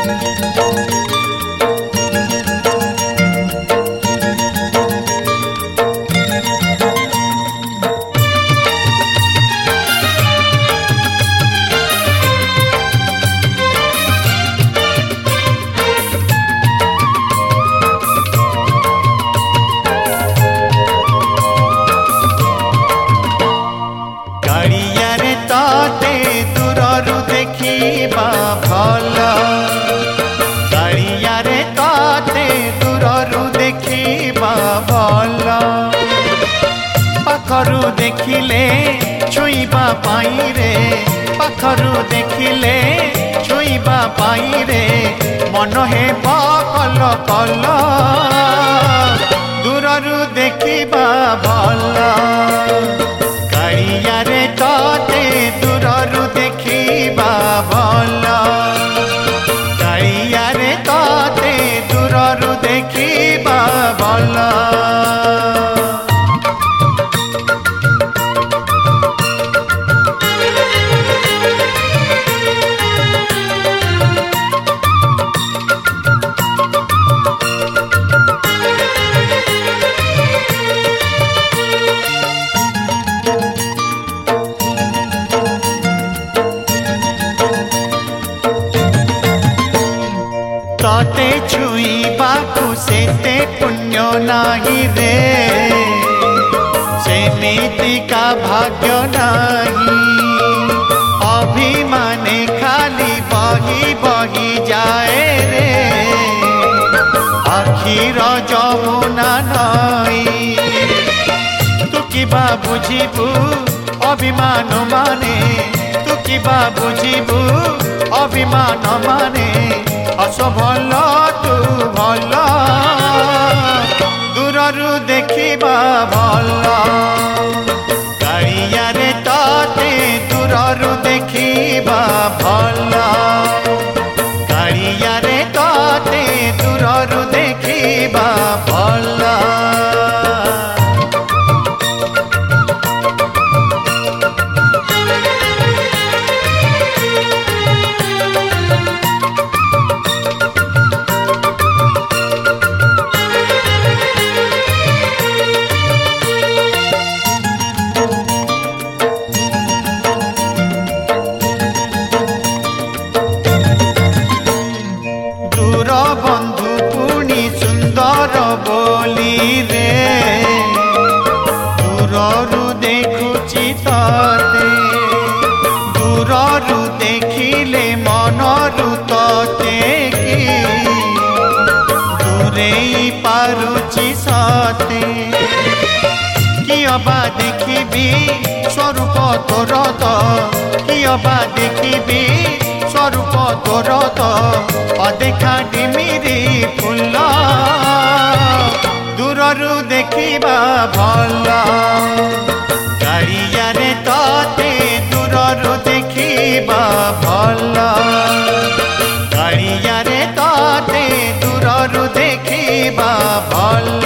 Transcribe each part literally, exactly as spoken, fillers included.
पाखरु देखिले छुईबा पाई रे पाखरु देखिले छुईबा पाई रे मन हे कल कल दूररु देखिबा भल कालिया रे तते दूररु देखिबा भल कालिया रे तते दूररु देखिबा भल तते छुईबाकु सेते पुण्य नाही रे सेमिति का भाग्य नाही अभिमाने खाली बही बही जाए रे आखिर जमुना नई तू किबा बुझिबु अभिमान माने तू किबा बुझिबु अभिमान माने अस भल तू भल दूररु देखिबा भल कालिया रे तते दूररु देखिबा भल कालिया रे तते दूररु देखिबा भल बंधु पुणी सुंदर बोली रे दूररु देखुची तते दूररु देखिले मनरु तते कि दूरेई पारुची सते कियबा देखिबी स्वरूप तोर तो कियबा देखिबी स्वरूप तोर तो अदेखा डिमिरी फूल दूररु देखिबा भल कालिया रे तते दूररु देखिबा भल कालिया रे तते दूररु देखिबा भल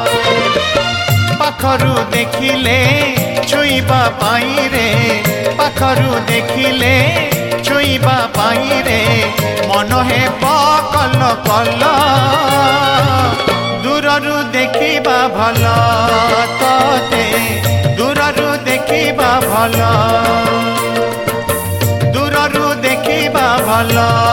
पाखरु देखिले छुईबा पाई रे पाखरु देखिले छुईबा पाई रे मन हे कल कल दूररु देखिबा भल तते दूररु देखिबा भल दूररु देखिबा भल।